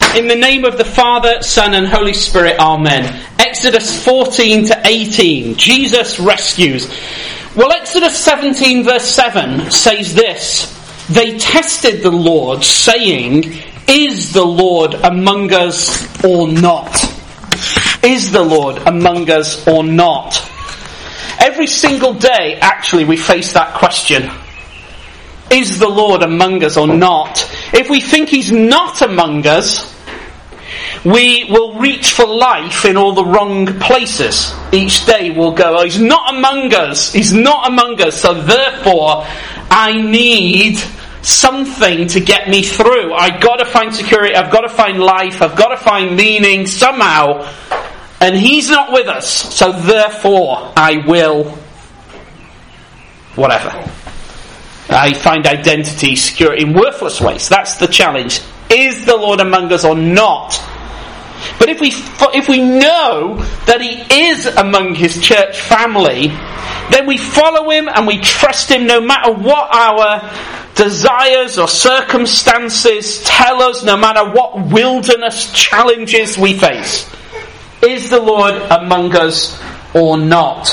In the name of the Father, Son and Holy Spirit, Amen. Exodus 14 to 18. Jesus rescues. Well, Exodus 17 verse 7 says this. They tested the Lord, saying, "Is the Lord among us or not?" Is the Lord among us or not? Every single day, actually, we face that question. Is the Lord among us or not? If we think He's not among us, we will reach for life in all the wrong places. Each day we'll go, "Oh, He's not among us. He's not among us. So therefore, I need something to get me through. I've got to find security. I've got to find life. I've got to find meaning somehow. And He's not with us. So therefore, I will whatever. I find identity, security in worthless ways." That's the challenge. Is the Lord among us or not? But if we know that He is among His church family, then we follow Him and we trust Him no matter what our desires or circumstances tell us, no matter what wilderness challenges we face. Is the Lord among us or not?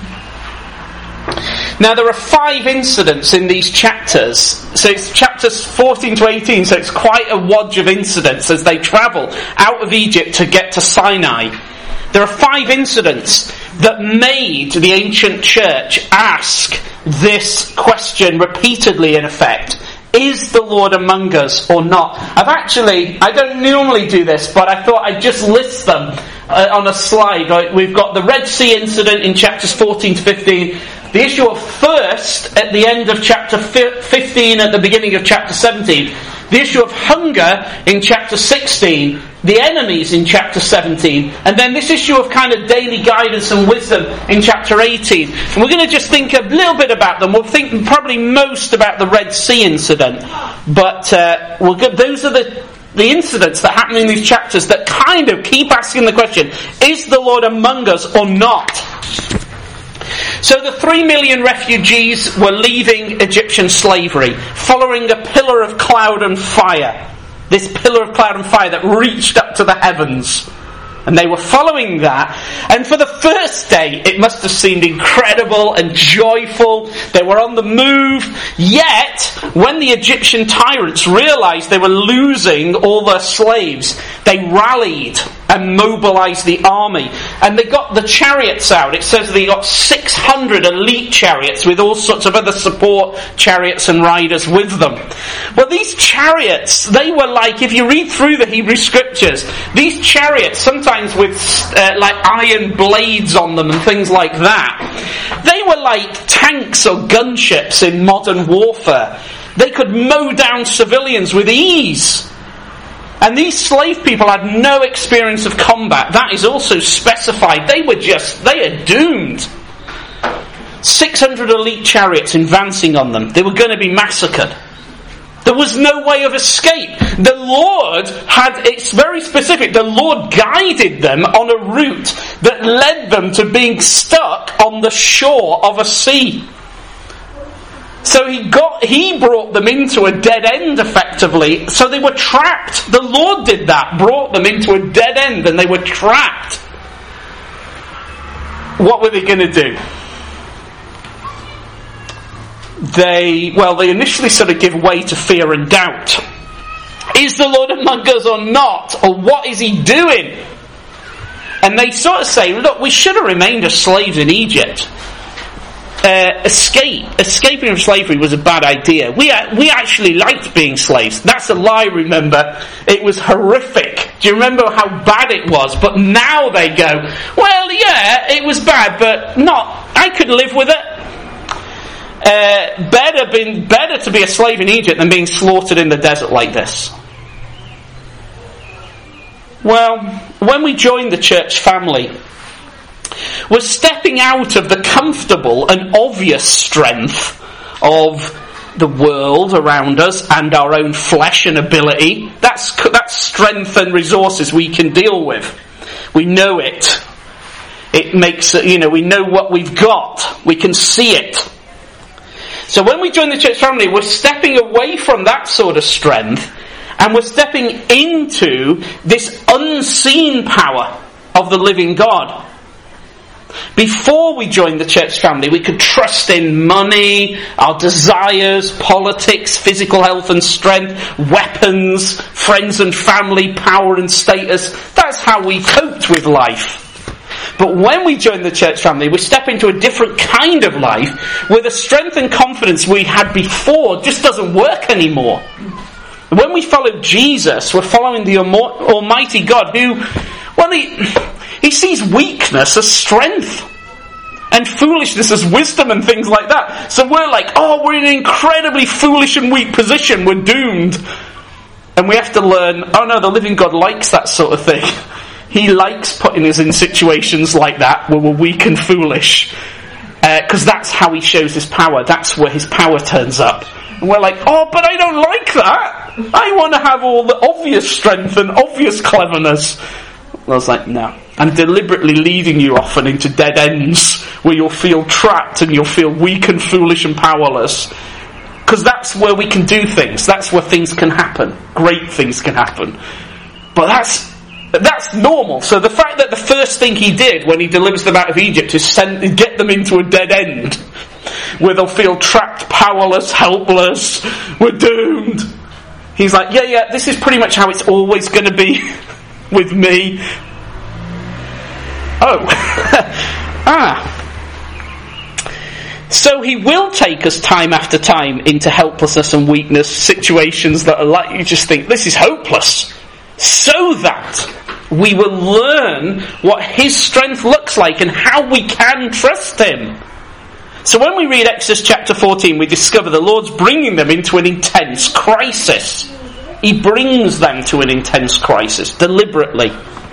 Now there are 5 incidents in these chapters. So it's chapters 14 to 18, so it's quite a wodge of incidents as they travel out of Egypt to get to Sinai. There are 5 incidents that made the ancient church ask this question repeatedly, in effect. Is the Lord among us or not? I don't normally do this, but I thought I'd just list them on a slide. Right? We've got the Red Sea incident in chapters 14 to 15. The issue of thirst at the end of chapter 15, at the beginning of chapter 17. The issue of hunger in chapter 16. The enemies in chapter 17. And then this issue of kind of daily guidance and wisdom in chapter 18. And we're going to just think a little bit about them. We'll think probably most about the Red Sea incident. But those are the incidents that happen in these chapters that kind of keep asking the question, is the Lord among us or not? So the 3 million refugees were leaving Egyptian slavery, following a pillar of cloud and fire. This pillar of cloud and fire that reached up to the heavens. And they were following that. And for the first day, it must have seemed incredible and joyful. They were on the move. Yet, when the Egyptian tyrants realized they were losing all their slaves, they rallied and mobilized the army. And they got the chariots out. It says they got 600 elite chariots with all sorts of other support chariots and riders with them. Well, these chariots, they were like, if you read through the Hebrew scriptures, these chariots, sometimes with like iron blades on them and things like that, they were like tanks or gunships in modern warfare. They could mow down civilians with ease. And these slave people had no experience of combat. That is also specified. They are doomed. 600 elite chariots advancing on them. They were going to be massacred. There was no way of escape. The Lord it's very specific, the Lord guided them on a route that led them to being stuck on the shore of a sea. So he brought them into a dead end, effectively. So they were trapped. The Lord did that, brought them into a dead end, and they were trapped. What were they going to do? They initially sort of give way to fear and doubt. Is the Lord among us or not? Or what is He doing? And they sort of say, look, we should have remained as slaves in Egypt. Escaping from slavery was a bad idea. We actually liked being slaves. That's a lie, remember. It was horrific. Do you remember how bad it was? But now they go, well, yeah, it was bad, but I could live with it. Better to be a slave in Egypt than being slaughtered in the desert like this. Well, when we join the church family, we're stepping out of the comfortable and obvious strength of the world around us and our own flesh and ability. That's strength and resources we can deal with. We know it. It makes it, we know what we've got. We can see it. So when we join the church family, we're stepping away from that sort of strength And we're stepping into this unseen power of the living God. Before we joined the church family, we could trust in money, our desires, politics, physical health and strength, weapons, friends and family, power and status. That's how we coped with life. But when we join the church family, we step into a different kind of life where the strength and confidence we had before just doesn't work anymore. When we follow Jesus, we're following the Almighty God who, well, he sees weakness as strength and foolishness as wisdom and things like that. So we're like, we're in an incredibly foolish and weak position. We're doomed. And we have to learn, the living God likes that sort of thing. He likes putting us in situations like that where we're weak and foolish. Because that's how he shows his power. That's where his power turns up. And we're like, but I don't like that. I want to have all the obvious strength and obvious cleverness. I was like, no. I'm deliberately leading you often into dead ends where you'll feel trapped and you'll feel weak and foolish and powerless. Because that's where we can do things. That's where things can happen. Great things can happen. But that's normal. So the fact that the first thing he did when he delivers them out of Egypt is get them into a dead end where they'll feel trapped, powerless, helpless, we're doomed. He's like, this is pretty much how it's always going to be with me. So he will take us time after time into helplessness and weakness, situations that are like you just think, this is hopeless, so that we will learn what his strength looks like and how we can trust him. So when we read Exodus chapter 14, we discover the Lord's bringing them into an intense crisis. He brings them to an intense crisis, deliberately.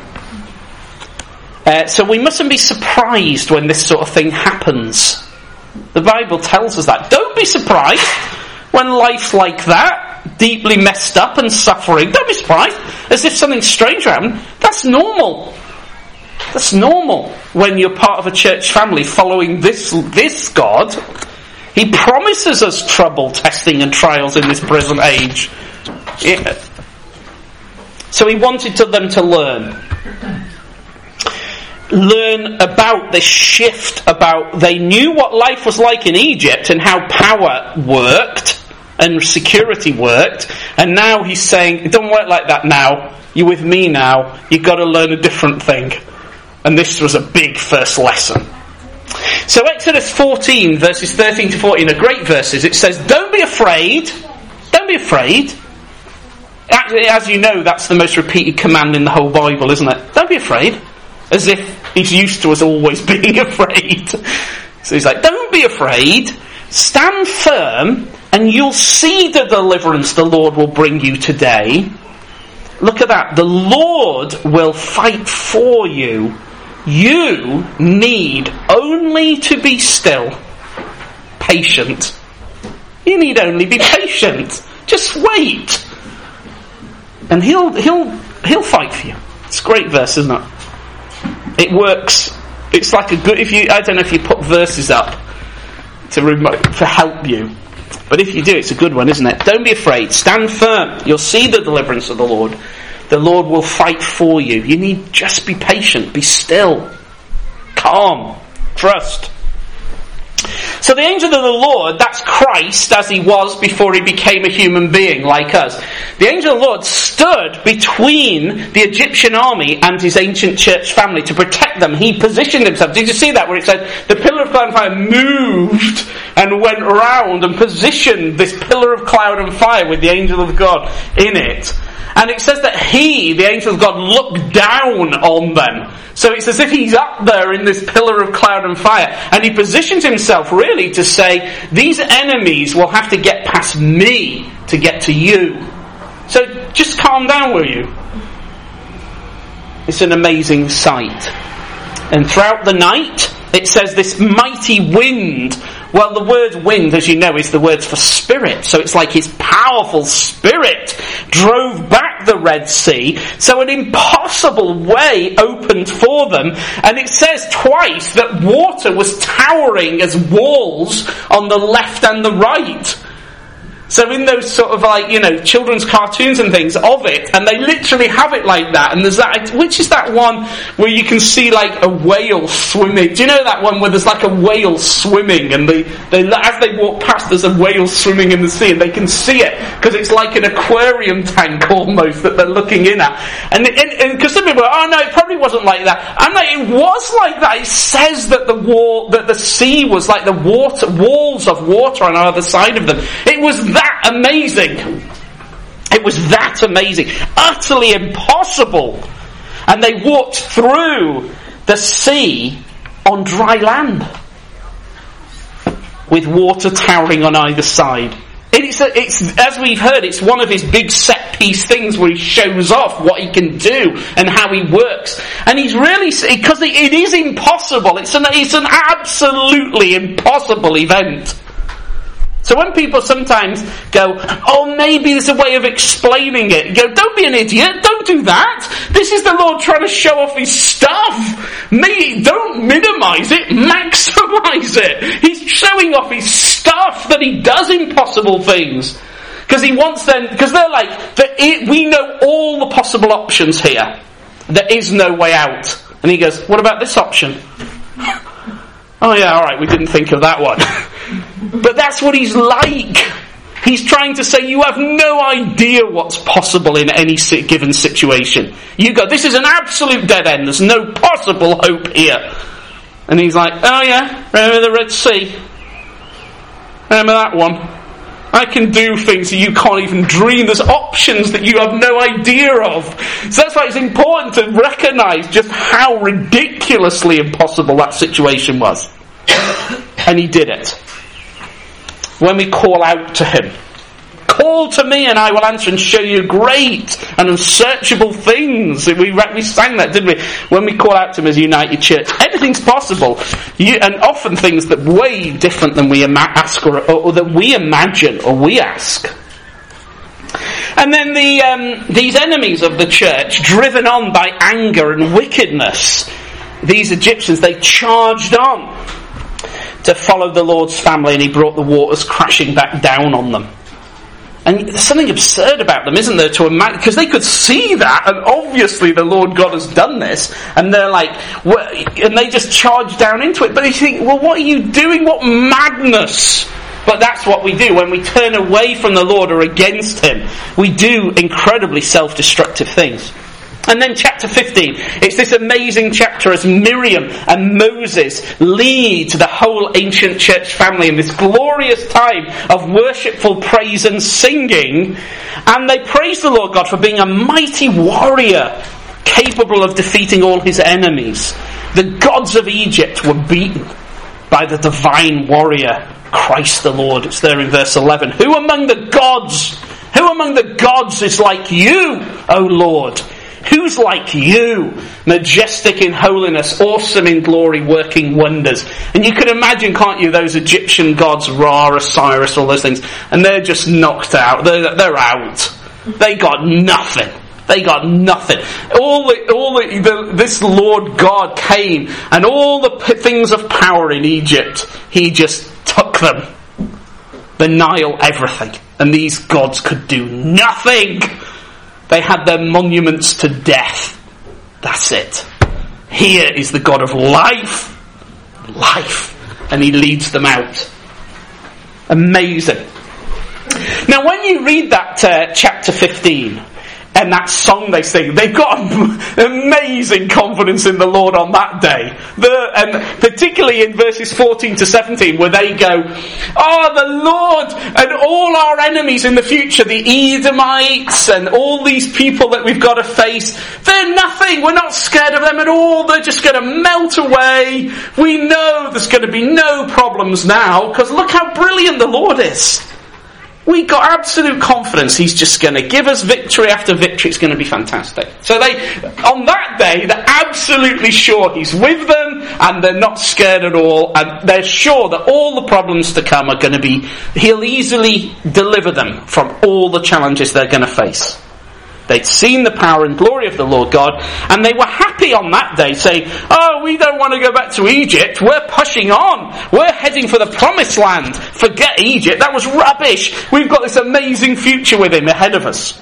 So we mustn't be surprised when this sort of thing happens. The Bible tells us that. Don't be surprised when life's like that, deeply messed up and suffering. Don't be surprised, as if something strange happened. That's normal. That's normal when you're part of a church family following this God. He promises us trouble, testing and trials in this present age. Yeah. So he wanted them to learn about this shift they knew what life was like in Egypt and how power worked and security worked, and now he's saying it don't work like that now. You're with me now. You've got to learn a different thing. And this was a big first lesson. So Exodus 14 verses 13 to 14 are great verses. It says, don't be afraid. Don't be afraid. As you know, that's the most repeated command in the whole Bible, isn't it? Don't be afraid. As if he's used to us always being afraid. So he's like, don't be afraid. Stand firm and you'll see the deliverance the Lord will bring you today. Look at that. The Lord will fight for you. You need only to be still. Patient. You need only be patient. Just wait. And he'll fight for you. It's a great verse, isn't it? It works. It's like I don't know if you put verses up to help you. But if you do, it's a good one, isn't it? Don't be afraid. Stand firm. You'll see the deliverance of the Lord. The Lord will fight for you. You need just be patient. Be still. Calm. Trust. So the angel of the Lord, that's Christ as he was before he became a human being like us. The angel of the Lord stood between the Egyptian army and his ancient church family to protect them. He positioned himself. Did you see that where it said the pillar of cloud and fire moved and went around and positioned this pillar of cloud and fire with the angel of God in it? And it says that he, the angel of God, looked down on them. So it's as if he's up there in this pillar of cloud and fire. And he positions himself really to say, these enemies will have to get past me to get to you. So just calm down, will you? It's an amazing sight. And throughout the night, it says this mighty wind. Well, the word wind, as you know, is the word for spirit. So it's like his powerful spirit drove back the Red Sea. So an impossible way opened for them. And it says twice that water was towering as walls on the left and the right. So in those sort of like, children's cartoons and things of it, and they literally have it like that, and there's that, which is that one where you can see like a whale swimming. Do you know that one where there's like a whale swimming, and they as they walk past, there's a whale swimming in the sea, and they can see it, because it's like an aquarium tank almost that they're looking in at. And because some people go, oh no, it probably wasn't like that. I'm like, it was like that. It says that the sea was like the walls of water on either side of them. It was that amazing. It was that amazing. Utterly impossible. And they walked through the sea on dry land, with water towering on either side. It's as we've heard, it's one of his big set piece things where he shows off what he can do and how he works. And he's really, because it is impossible. It's an absolutely impossible event. So when people sometimes go, oh, maybe there's a way of explaining it, you go, don't be an idiot, don't do that. This is the Lord trying to show off his stuff. Don't minimise it, maximise it. He's showing off his stuff, that he does impossible things. Because he wants them, because they're like, we know all the possible options here. There is no way out. And he goes, what about this option? Oh yeah, alright, we didn't think of that one. But that's what he's like. He's trying to say, you have no idea what's possible in any given situation. You go, this is an absolute dead end, there's no possible hope here. And he's like, oh yeah, remember the Red Sea? Remember that one? I can do things that you can't even dream. There's options that you have no idea of. So that's why it's important to recognise just how ridiculously impossible that situation was. And he did it. When we call out to him, call to me and I will answer and show you great and unsearchable things. We sang that, didn't we? When we call out to him as United Church, anything's possible. And often things that are way different than we ask or that we imagine or we ask. And then these enemies of the church, driven on by anger and wickedness, these Egyptians, they charged on to follow the Lord's family, and he brought the waters crashing back down on them. And there's something absurd about them, isn't there, to imagine, because they could see that, and obviously the Lord God has done this, and they're like, and they just charge down into it. But you think, well, what are you doing? What madness! But that's what we do when we turn away from the Lord or against him. We do incredibly self-destructive things. And then chapter 15, it's this amazing chapter as Miriam and Moses lead the whole ancient church family in this glorious time of worshipful praise and singing. And they praise the Lord God for being a mighty warrior, capable of defeating all his enemies. The gods of Egypt were beaten by the divine warrior, Christ the Lord. It's there in verse 11. Who among the gods is like you, O Lord? Who's like you, majestic in holiness, awesome in glory, working wonders? And you can imagine, can't you, those Egyptian gods, Ra, Osiris, all those things, and they're just knocked out. They're out. They got nothing. They got nothing. This Lord God came, and all the things of power in Egypt, he just took them. The Nile, everything. And these gods could do nothing. They had their monuments to death. That's it. Here is the God of life. Life. And he leads them out. Amazing. Now when you read that chapter 15, and that song they sing, they've got amazing confidence in the Lord on that day. And particularly in verses 14 to 17, where they go, oh, the Lord and all our enemies in the future, the Edomites and all these people that we've got to face, they're nothing. We're not scared of them at all. They're just going to melt away. We know there's going to be no problems now, because look how brilliant the Lord is. We got absolute confidence he's just going to give us victory after victory. It's going to be fantastic. So on that day, they're absolutely sure he's with them, and they're not scared at all, and they're sure that all the problems to come are going to be, he'll easily deliver them from all the challenges they're going to face. They'd seen the power and glory of the Lord God, and they were happy on that day, saying, "Oh, we don't want to go back to Egypt. We're pushing on. We're heading for the promised land. Forget Egypt. That was rubbish. We've got this amazing future with him ahead of us."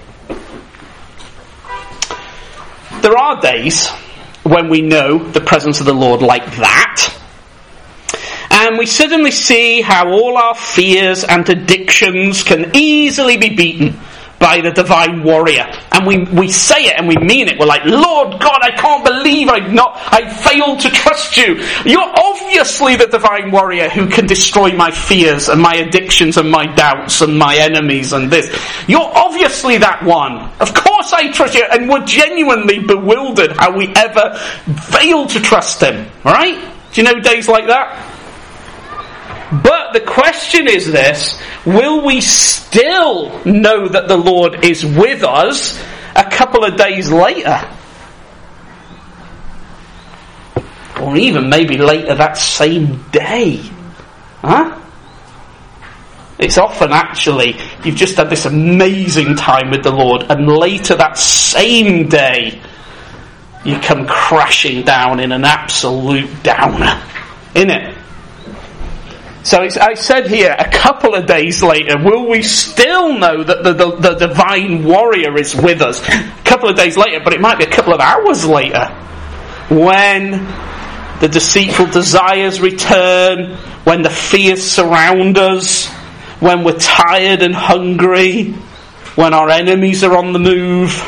There are days when we know the presence of the Lord like that, and we suddenly see how all our fears and addictions can easily be beaten by the divine warrior. And we say it and we mean it. We're like, "Lord God, I can't believe I failed to trust you. You're obviously the divine warrior who can destroy my fears and my addictions and my doubts and my enemies and this. You're obviously that one. Of course I trust you." And we're genuinely bewildered how we ever failed to trust him. Right? Do you know days like that? But the question is this: will we still know that the Lord is with us a couple of days later? Or even maybe later that same day? Huh? It's often actually, you've just had this amazing time with the Lord, and later that same day, you come crashing down in an absolute downer. Innit? So I said here, a couple of days later, will we still know that the divine warrior is with us? A couple of days later, but it might be a couple of hours later, when the deceitful desires return, when the fears surround us, when we're tired and hungry, when our enemies are on the move.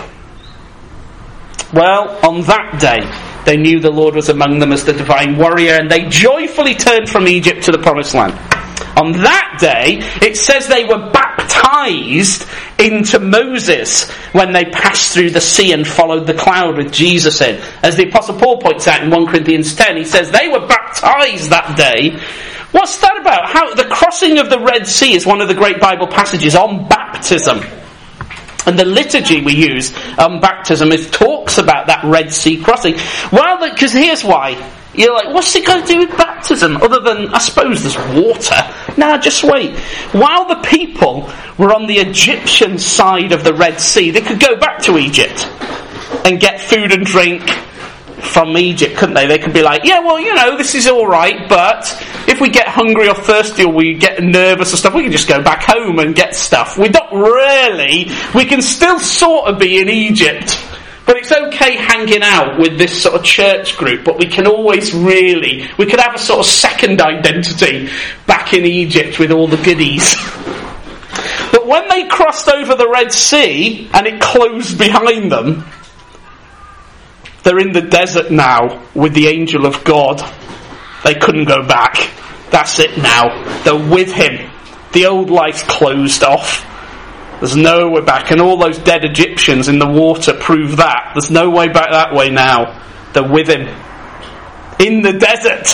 Well, on that day, they knew the Lord was among them as the divine warrior, and they joyfully turned from Egypt to the promised land. On that day, it says they were baptized into Moses when they passed through the sea and followed the cloud with Jesus in. As the Apostle Paul points out in 1 Corinthians 10, he says they were baptized that day. What's that about? How the crossing of the Red Sea is one of the great Bible passages on baptism. And the liturgy we use on baptism talks about that Red Sea crossing. Well, because here's why. You're like, what's it got to do with baptism? Other than, I suppose, there's water. Nah, just wait. While the people were on the Egyptian side of the Red Sea, they could go back to Egypt and get food and drink from Egypt, couldn't they? They could be like, yeah, well, this is all right, but if we get hungry or thirsty or we get nervous or stuff, we can just go back home and get stuff. We can still sort of be in Egypt, but it's okay hanging out with this sort of church group, but we could have a sort of second identity back in Egypt with all the goodies. But when they crossed over the Red Sea and it closed behind them, they're in the desert now with the angel of God. They couldn't go back. That's it now. They're with him. The old life's closed off. There's no way back. And all those dead Egyptians in the water prove that. There's no way back that way now. They're with him. In the desert.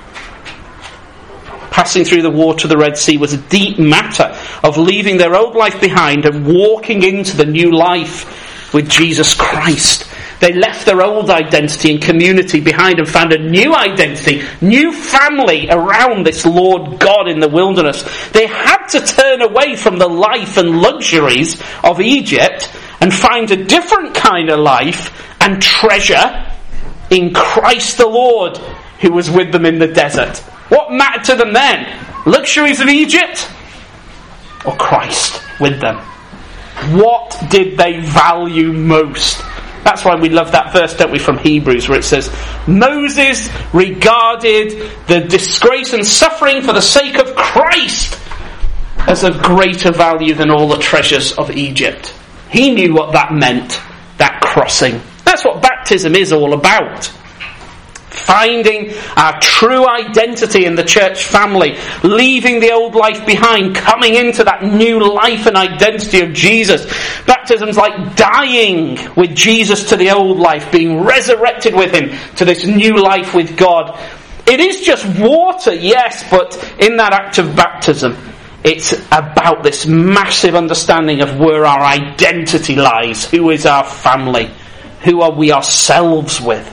Passing through the water of the Red Sea was a deep matter of leaving their old life behind and walking into the new life with Jesus Christ. They left their old identity and community behind and found a new identity, new family around this Lord God in the wilderness. They had to turn away from the life and luxuries of Egypt and find a different kind of life and treasure in Christ the Lord, who was with them in the desert. What mattered to them then? Luxuries of Egypt or Christ with them? What did they value most? That's why we love that verse, don't we, from Hebrews, where it says, Moses regarded the disgrace and suffering for the sake of Christ as of greater value than all the treasures of Egypt. He knew what that meant, that crossing. That's what baptism is all about. Finding our true identity in the church family, leaving the old life behind, coming into that new life and identity of Jesus. Baptism's like dying with Jesus to the old life, being resurrected with him to this new life with God. It is just water, yes, but in that act of baptism, it's about this massive understanding of where our identity lies. Who is our family? Who are we ourselves with?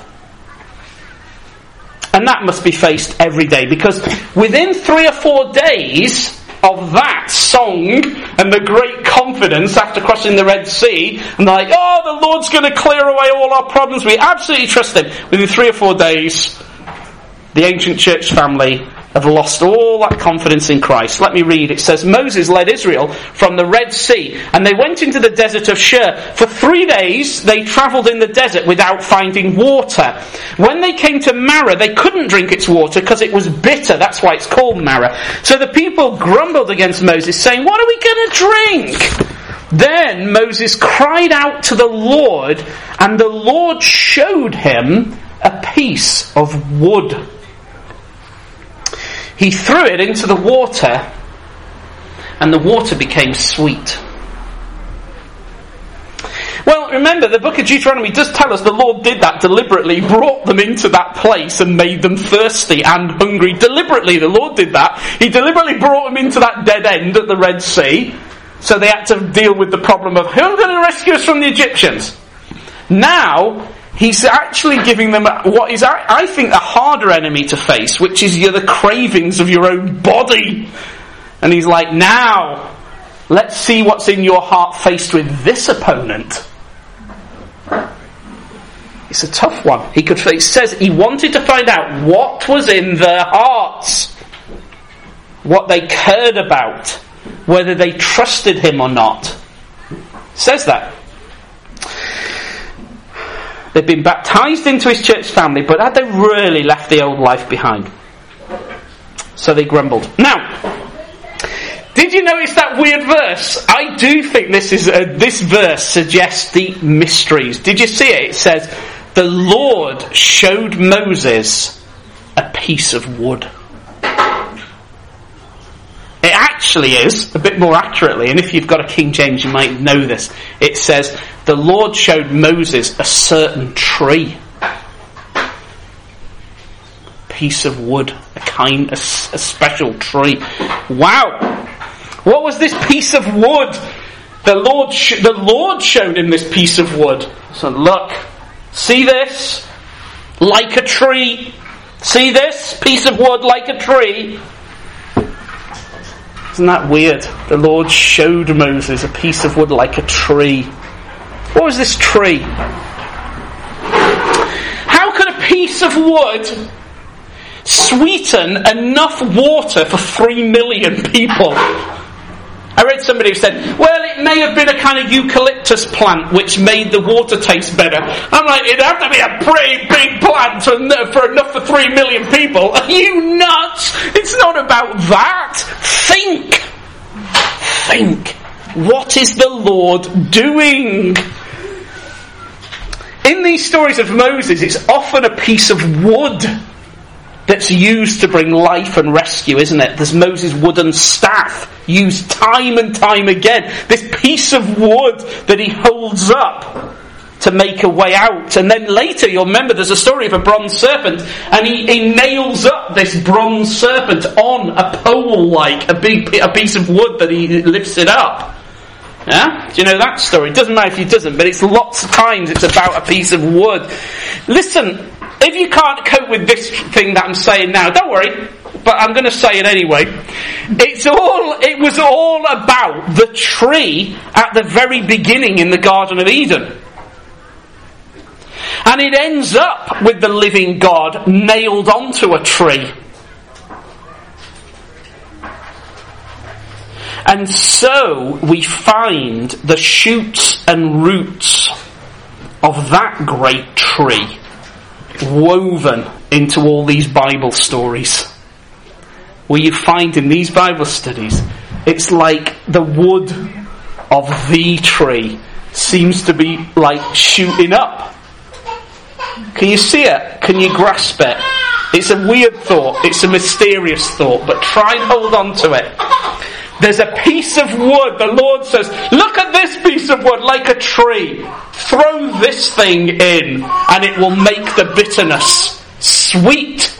And that must be faced every day, because within 3 or 4 days, of that song and the great confidence after crossing the Red Sea, and they're like, oh, the Lord's going to clear away all our problems. We absolutely trust him. Within 3 or 4 days, the ancient church family have lost all that confidence in Christ. Let me read. It says, Moses led Israel from the Red Sea, and they went into the desert of Shur. For 3 days they travelled in the desert without finding water. When they came to Marah, they couldn't drink its water because it was bitter. That's why it's called Marah. So the people grumbled against Moses, saying, what are we going to drink? Then Moses cried out to the Lord, and the Lord showed him a piece of wood. He threw it into the water, and the water became sweet. Well, remember, the book of Deuteronomy does tell us the Lord did that deliberately, brought them into that place and made them thirsty and hungry. Deliberately, the Lord did that. He deliberately brought them into that dead end at the Red Sea, so they had to deal with the problem of, who's going to rescue us from the Egyptians? Now, he's actually giving them what is, I think, a harder enemy to face, which is the cravings of your own body. And he's like, now, let's see what's in your heart faced with this opponent. It's a tough one. It says he wanted to find out what was in their hearts, what they cared about, whether they trusted him or not. It says that. They've been baptised into his church family, but had they really left the old life behind? So they grumbled. Now, did you notice that weird verse? I do think this verse suggests deep mysteries. Did you see it? It says, the Lord showed Moses a piece of wood. It actually is, a bit more accurately, and if you've got a King James you might know this. It says, the Lord showed Moses a certain tree. Piece of wood, a special tree. Wow! What was this piece of wood? The Lord showed him this piece of wood. So look, see this? Like a tree. See this? Piece of wood like a tree. Isn't that weird? The Lord showed Moses a piece of wood like a tree. What was this tree? How could a piece of wood sweeten enough water for 3 million people? I read somebody who said, well, it may have been a kind of eucalyptus plant which made the water taste better. I'm like, it'd have to be a pretty big plant for enough for 3 million people. Are you nuts? It's not about that. Think. What is the Lord doing? In these stories of Moses, it's often a piece of wood that's used to bring life and rescue, isn't it? There's Moses' wooden staff, used time and time again. This piece of wood that he holds up to make a way out. And then later, you'll remember, there's a story of a bronze serpent, and he nails up this bronze serpent on a pole, like a piece of wood that he lifts it up. Yeah? Do you know that story? It doesn't matter if he doesn't, but it's lots of times it's about a piece of wood. Listen, if you can't cope with this thing that I'm saying now, don't worry, but I'm going to say it anyway. It was all about the tree at the very beginning in the Garden of Eden. And it ends up with the living God nailed onto a tree. And so we find the shoots and roots of that great tree woven into all these Bible stories. Where you find in these Bible studies, it's like the wood of the tree seems to be like shooting up. Can you see it? Can you grasp it? It's a weird thought. It's a mysterious thought. But try and hold on to it. There's a piece of wood. The Lord says, look at this piece of wood like a tree. Throw this thing in and it will make the bitterness sweet.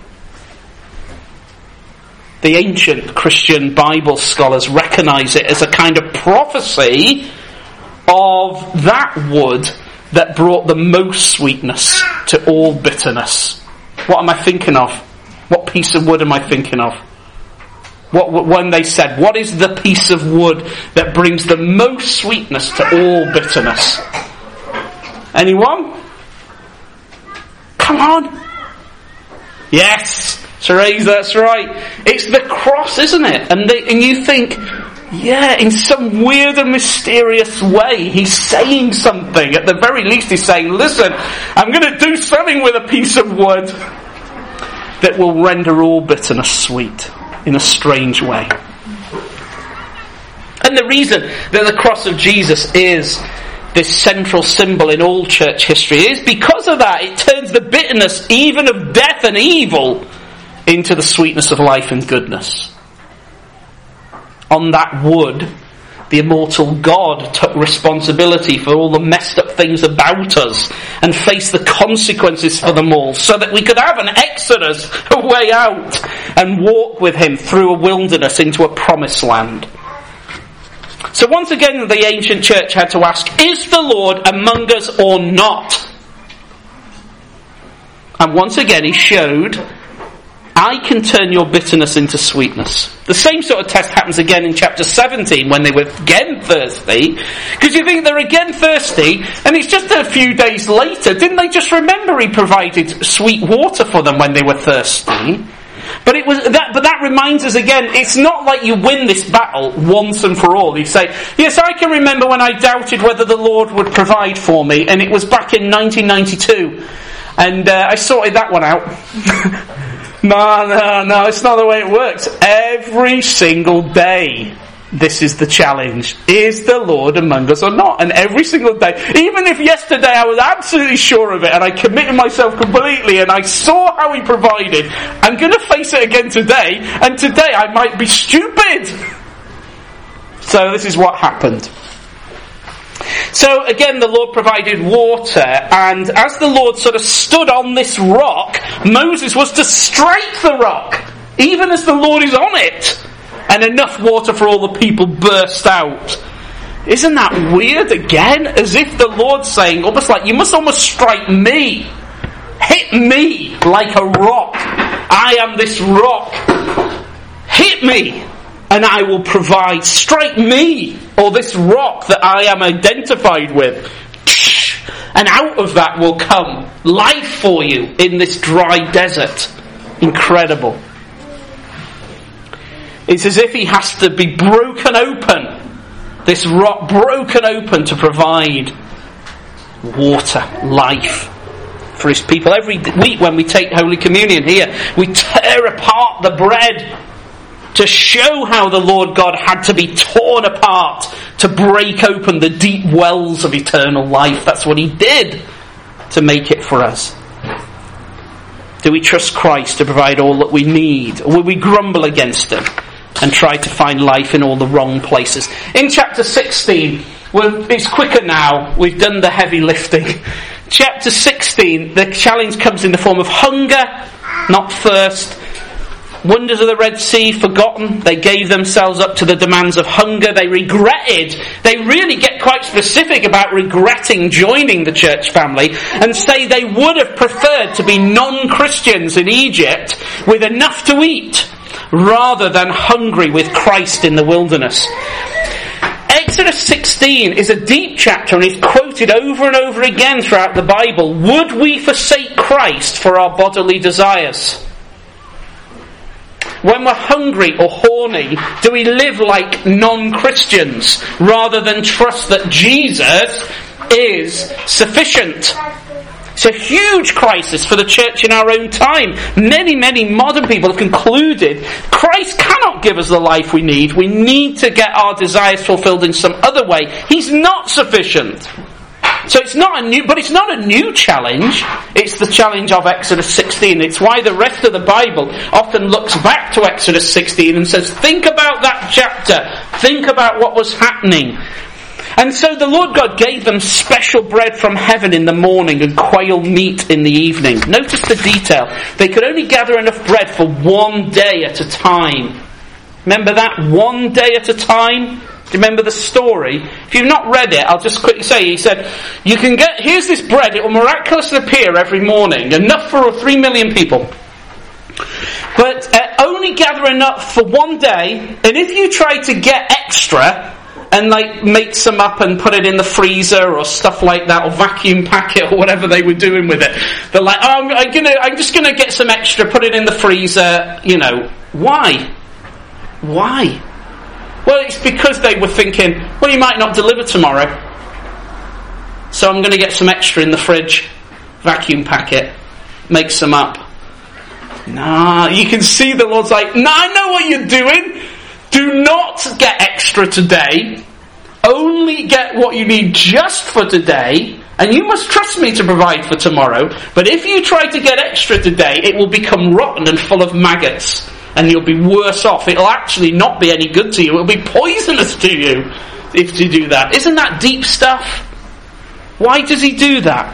The ancient Christian Bible scholars recognize it as a kind of prophecy of that wood that brought the most sweetness to all bitterness. What am I thinking of? What piece of wood am I thinking of? When they said, what is the piece of wood that brings the most sweetness to all bitterness? Anyone? Come on. Yes, Therese, that's right. It's the cross, isn't it? And you think, yeah, in some weird and mysterious way, he's saying something. At the very least, he's saying, listen, I'm going to do something with a piece of wood that will render all bitterness sweet in a strange way. And the reason that the cross of Jesus is this central symbol in all church history is because of that. It turns the bitterness even of death and evil into the sweetness of life and goodness. On that wood, the immortal God took responsibility for all the messed up things about us and faced the consequences for them all so that we could have an exodus, a way out, and walk with him through a wilderness into a promised land. So once again the ancient church had to ask, is the Lord among us or not? And once again he showed, I can turn your bitterness into sweetness. The same sort of test happens again in chapter 17 when they were again thirsty. Because you think they're again thirsty, and it's just a few days later. Didn't they just remember he provided sweet water for them when they were thirsty? But that reminds us again, it's not like you win this battle once and for all. You say, yes, I can remember when I doubted whether the Lord would provide for me, and it was back in 1992. And I sorted that one out. No, it's not the way it works. Every single day, this is the challenge. Is the Lord among us or not? And every single day, even if yesterday I was absolutely sure of it and I committed myself completely and I saw how he provided, I'm going to face it again today, and today I might be stupid. So this is what happened. So again, the Lord provided water, and as the Lord sort of stood on this rock, Moses was to strike the rock, even as the Lord is on it, and enough water for all the people burst out. Isn't that weird again? As if the Lord's saying, almost like, you must almost strike me. Hit me like a rock. I am this rock. Hit me, and I will provide. Strike me, or this rock that I am identified with. And out of that will come life for you in this dry desert. Incredible. It's as if he has to be broken open. This rock broken open to provide water, life for his people. Every week when we take Holy Communion here, we tear apart the bread to show how the Lord God had to be torn apart to break open the deep wells of eternal life. That's what he did to make it for us. Do we trust Christ to provide all that we need? Or will we grumble against him and try to find life in all the wrong places? In chapter 16, well, it's quicker now. We've done the heavy lifting. Chapter 16, the challenge comes in the form of hunger, not thirst. Wonders of the Red Sea forgotten. They gave themselves up to the demands of hunger. They regretted. They really get quite specific about regretting joining the church family and say they would have preferred to be non-Christians in Egypt with enough to eat rather than hungry with Christ in the wilderness. Exodus 16 is a deep chapter and is quoted over and over again throughout the Bible. Would we forsake Christ for our bodily desires? When we're hungry or horny, do we live like non-Christians rather than trust that Jesus is sufficient? It's a huge crisis for the church in our own time. Many modern people have concluded Christ cannot give us the life we need. We need to get our desires fulfilled in some other way. He's not sufficient. So it's not a new challenge. It's the challenge of Exodus 16. It's why the rest of the Bible often looks back to Exodus 16 and says, think about that chapter. Think about what was happening. And so the Lord God gave them special bread from heaven in the morning and quail meat in the evening. Notice the detail. They could only gather enough bread for 1 day at a time. Remember that? 1 day at a time? Do you remember the story? If you've not read it, I'll just quickly say, he said, here's this bread, it will miraculously appear every morning, enough for 3 million people. But only gather enough for one day, and if you try to get extra and like make some up and put it in the freezer or stuff like that, or vacuum pack it or whatever they were doing with it, they're like, oh, I'm just gonna get some extra, put it in the freezer. You know, why? Well, it's because they were thinking, well, you might not deliver tomorrow, so I'm going to get some extra in the fridge, vacuum pack it, make some up. Nah, you can see the Lord's like, nah, I know what you're doing. Do not get extra today. Only get what you need just for today, and you must trust me to provide for tomorrow. But if you try to get extra today, it will become rotten and full of maggots, and you'll be worse off. It'll actually not be any good to you. It'll be poisonous to you if you do that. Isn't that deep stuff? Why does he do that?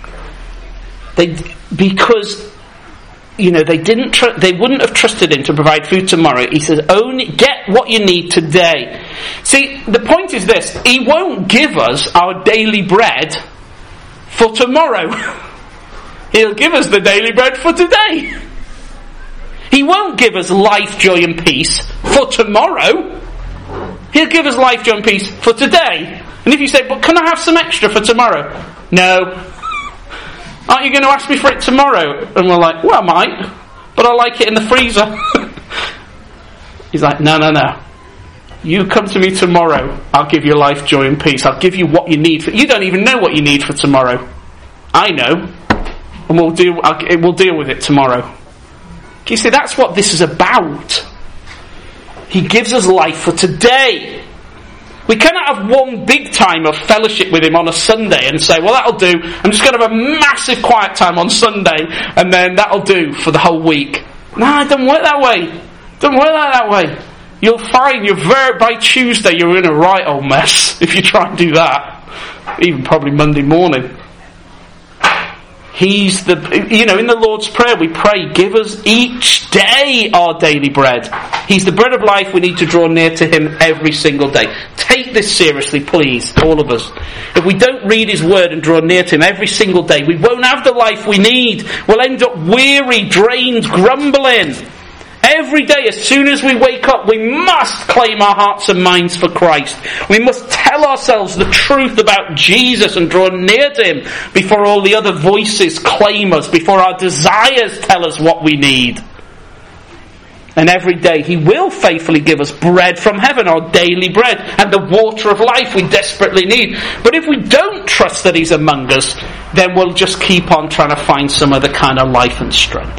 Because they they wouldn't have trusted him to provide food tomorrow. He says, only get what you need today. See, the point is this: he won't give us our daily bread for tomorrow. He'll give us the daily bread for today. He won't give us life, joy and peace for tomorrow. He'll give us life, joy and peace for today. And if you say, but can I have some extra for tomorrow? No. Aren't you going to ask me for it tomorrow? And we're like, well, I might, but I like it in the freezer. He's like, no. You come to me tomorrow, I'll give you life, joy and peace. I'll give you what you need. You don't even know what you need for tomorrow. I know. And we'll deal with it tomorrow. You see, that's what this is about. He gives us life for today. We cannot have one big time of fellowship with him on a Sunday and say, well, that'll do. I'm just going to have a massive quiet time on Sunday, and then that'll do for the whole week. No, it doesn't work that way. You'll find by Tuesday you're in a right old mess if you try and do that. Even probably Monday morning. He's in the Lord's Prayer we pray, give us each day our daily bread. He's the bread of life. We need to draw near to him every single day. Take this seriously, please, all of us. If we don't read his word and draw near to him every single day, we won't have the life we need. We'll end up weary, drained, grumbling. Every day, as soon as we wake up, we must claim our hearts and minds for Christ. We must tell ourselves the truth about Jesus and draw near to him before all the other voices claim us, before our desires tell us what we need. And every day he will faithfully give us bread from heaven, our daily bread, and the water of life we desperately need. But if we don't trust that he's among us, then we'll just keep on trying to find some other kind of life and strength.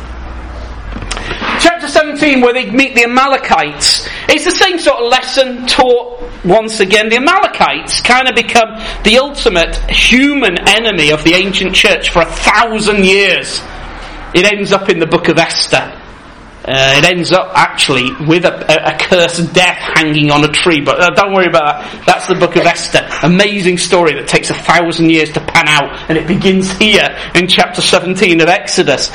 Chapter 17, where they meet the Amalekites, it's the same sort of lesson taught once again. The Amalekites kind of become the ultimate human enemy of the ancient church for 1,000 years. It ends up in the book of Esther. It ends up actually with a cursed death hanging on a tree, but don't worry about that. That's the book of Esther. Amazing story that takes 1,000 years to pan out, and it begins here in chapter 17 of Exodus.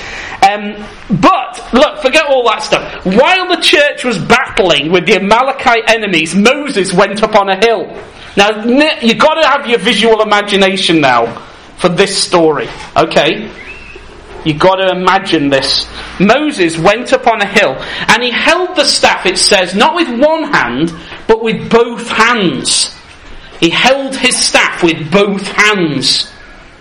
But look, forget all that stuff. While the church was battling with the Amalekite enemies, Moses went up on a hill. Now you've got to have your visual imagination now for this story, okay? You've got to imagine this. Moses went up on a hill and he held the staff, it says, not with one hand, but with both hands. He held his staff with both hands.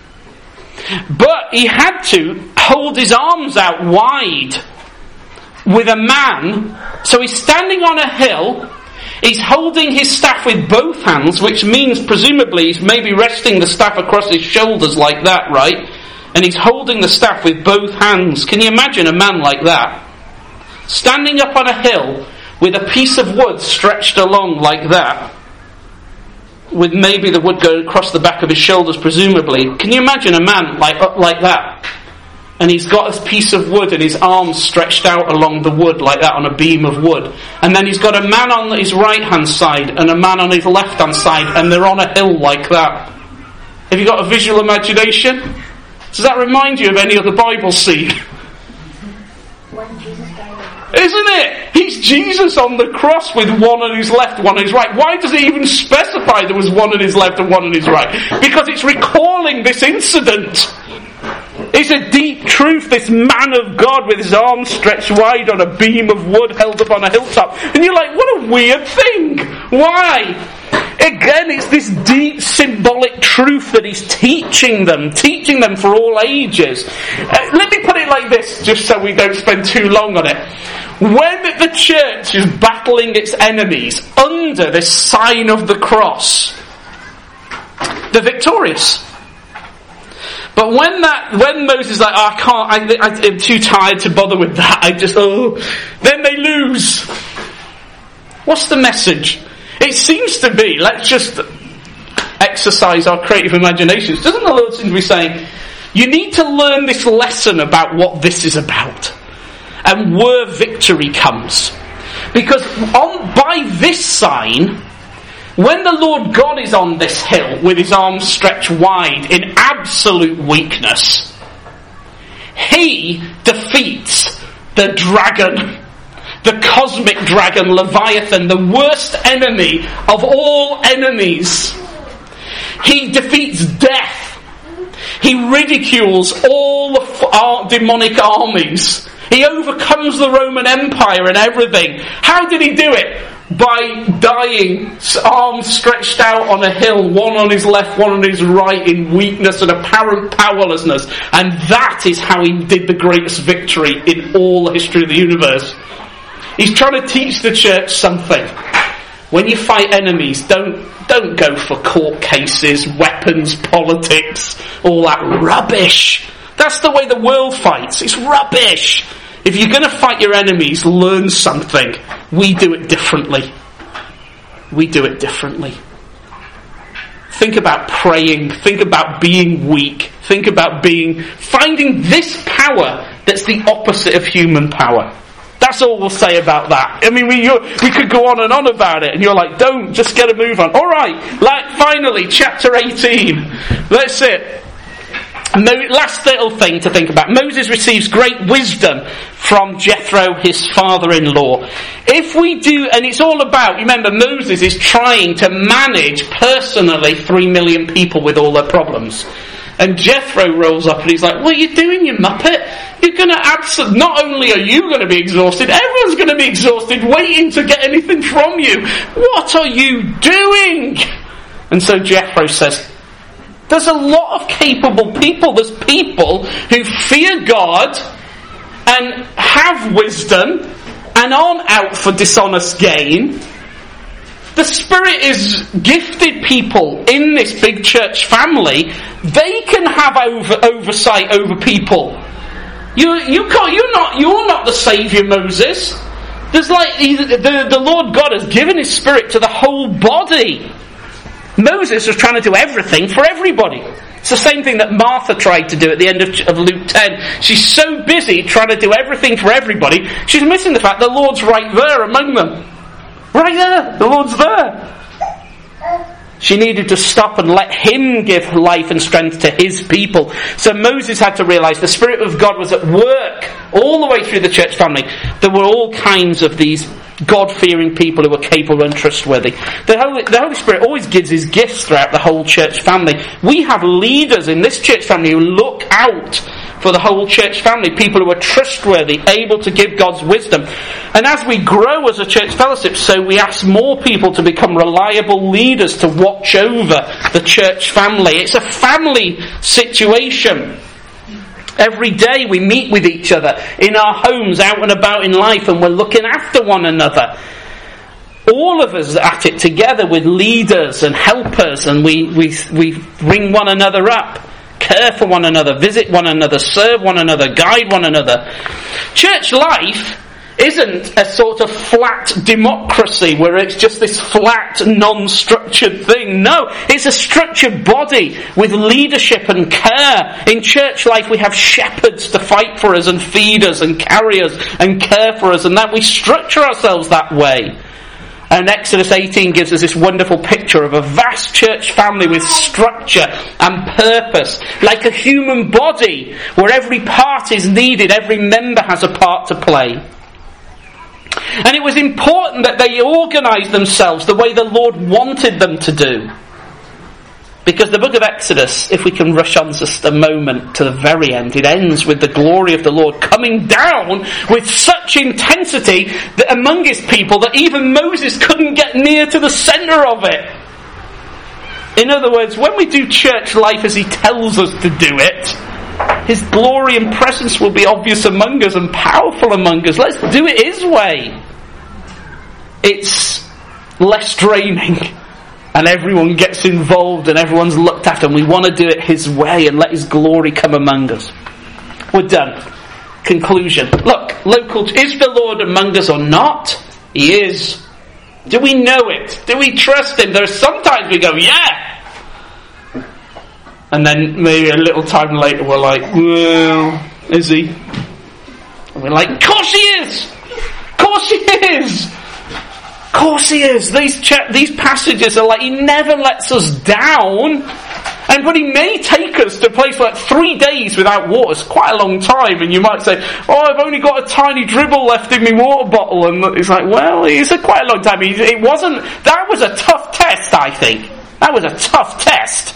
But he had to hold his arms out wide with a man. So he's standing on a hill. He's holding his staff with both hands, which means presumably he's maybe resting the staff across his shoulders like that, right? And he's holding the staff with both hands. Can you imagine a man like that? Standing up on a hill with a piece of wood stretched along like that. With maybe the wood going across the back of his shoulders, presumably. Can you imagine a man up like that? And he's got a piece of wood and his arms stretched out along the wood like that on a beam of wood. And then he's got a man on his right hand side and a man on his left hand side, and they're on a hill like that. Have you got a visual imagination? Does that remind you of any other Bible scene? Isn't it? He's Jesus on the cross with one on his left, one on his right. Why does it even specify there was one on his left and one on his right? Because it's recalling this incident. It's a deep truth, this man of God with his arms stretched wide on a beam of wood held up on a hilltop. And you're like, what a weird thing. Why? Again, it's this deep symbolic truth that he's teaching them for all ages. Let me put it like this, just so we don't spend too long on it. When the church is battling its enemies under this sign of the cross, they're victorious. But when Moses is like, oh, I can't, I'm too tired to bother with that, then they lose. What's the message? It seems to be, let's just exercise our creative imaginations. Doesn't the Lord seem to be saying, you need to learn this lesson about what this is about and where victory comes? Because by this sign, when the Lord God is on this hill with his arms stretched wide in absolute weakness, he defeats the dragon, the cosmic dragon Leviathan, the worst enemy of all enemies. He defeats death. He ridicules all the demonic armies. He overcomes the Roman Empire and everything. How did he do it? By dying, arms stretched out on a hill, one on his left, one on his right, in weakness and apparent powerlessness. And that is how he did the greatest victory in all the history of the universe. He's trying to teach the church something. When you fight enemies, don't go for court cases, weapons, politics, all that rubbish. That's the way the world fights. It's rubbish. If you're going to fight your enemies, learn something. We do it differently. We do it differently. Think about praying. Think about being weak. Think about finding this power that's the opposite of human power. That's all we'll say about that. I mean, we could go on and on about it, and you're like, don't, just get a move on. All right, finally, chapter 18. That's it. Last little thing to think about. Moses receives great wisdom from Jethro, his father-in-law. If we do, and it's all about, remember, Moses is trying to manage personally 3 million people with all their problems. And Jethro rolls up and he's like, what are you doing, you muppet? You're going to not only are you going to be exhausted, everyone's going to be exhausted waiting to get anything from you. What are you doing? And so Jethro says, there's a lot of capable people. There's people who fear God and have wisdom and aren't out for dishonest gain. The Spirit is gifted people in this big church family. They can have oversight over people. You're not the Saviour, Moses. There's the Lord God has given His Spirit to the whole body. Moses was trying to do everything for everybody. It's the same thing that Martha tried to do at the end of Luke 10. She's so busy trying to do everything for everybody, she's missing the fact the Lord's right there among them. Right there, the Lord's there. She needed to stop and let Him give life and strength to His people. So Moses had to realise the Spirit of God was at work all the way through the church family. There were all kinds of these God-fearing people who were capable and trustworthy. The Holy Spirit always gives His gifts throughout the whole church family. We have leaders in this church family who look out for the whole church family, people who are trustworthy, able to give God's wisdom. And as we grow as a church fellowship, so we ask more people to become reliable leaders to watch over the church family. It's a family situation. Every day we meet with each other in our homes, out and about in life, and we're looking after one another. All of us are at it together with leaders and helpers, and we bring one another up, care for one another, visit one another, serve one another, guide one another. Church life isn't a sort of flat democracy where it's just this flat, non-structured thing. No, it's a structured body with leadership and care. In church life we have shepherds to fight for us and feed us and carry us and care for us, and that we structure ourselves that way. And Exodus 18 gives us this wonderful picture of a vast church family with structure and purpose, like a human body where every part is needed, every member has a part to play. And it was important that they organised themselves the way the Lord wanted them to do. Because the book of Exodus, if we can rush on just a moment to the very end, it ends with the glory of the Lord coming down with such intensity that among his people that even Moses couldn't get near to the centre of it. In other words, when we do church life as he tells us to do it, his glory and presence will be obvious among us and powerful among us. Let's do it his way. It's less draining. And everyone gets involved and everyone's looked after, and we want to do it his way and let his glory come among us. We're done. Conclusion. Look, is the Lord among us or not? He is. Do we know it? Do we trust him? There's sometimes we go, yeah. And then maybe a little time later we're like, well, is he? And we're like, of course he is! Of course he is! Of course he is. These passages are like, he never lets us down. But he may take us to a place like 3 days without water. It's quite a long time. And you might say, I've only got a tiny dribble left in my water bottle. And it's like, well, it's quite a long time. That was a tough test, I think. That was a tough test.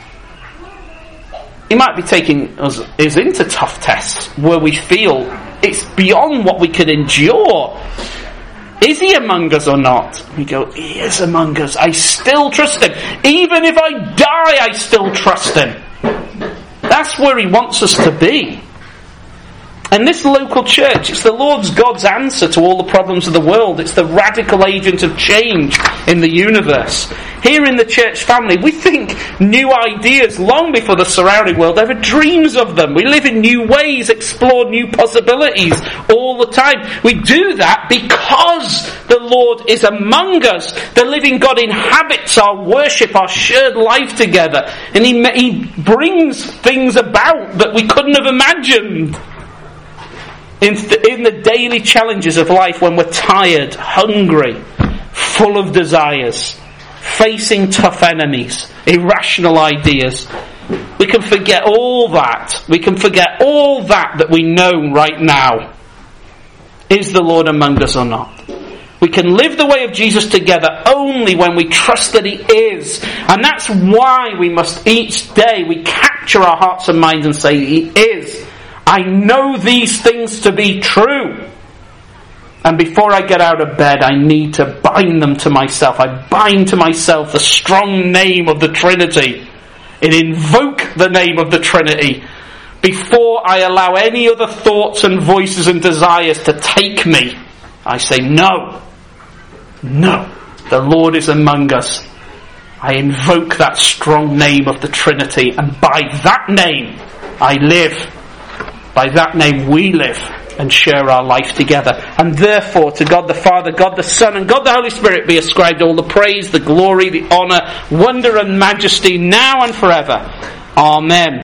He might be taking us into tough tests where we feel it's beyond what we can endure. Is he among us or not? We go, he is among us. I still trust him. Even if I die, I still trust him. That's where he wants us to be. And this local church, it's the Lord's God's answer to all the problems of the world. It's the radical agent of change in the universe. Here in the church family, we think new ideas long before the surrounding world ever dreams of them. We live in new ways, explore new possibilities all the time. We do that because the Lord is among us. The living God inhabits our worship, our shared life together. And He brings things about that we couldn't have imagined. In the daily challenges of life, when we're tired, hungry, full of desires, facing tough enemies, irrational ideas, we can forget all that. We can forget all that we know right now. Is the Lord among us or not? We can live the way of Jesus together only when we trust that he is. And that's why we must each day, we capture our hearts and minds and say, he is. I know these things to be true. And before I get out of bed, I need to bind them to myself. I bind to myself the strong name of the Trinity and invoke the name of the Trinity before I allow any other thoughts and voices and desires to take me. I say, no, the Lord is among us. I invoke that strong name of the Trinity, and by that name I live. By that name we live and share our life together. And therefore to God the Father, God the Son and God the Holy Spirit be ascribed all the praise, the glory, the honour, wonder and majesty now and forever. Amen.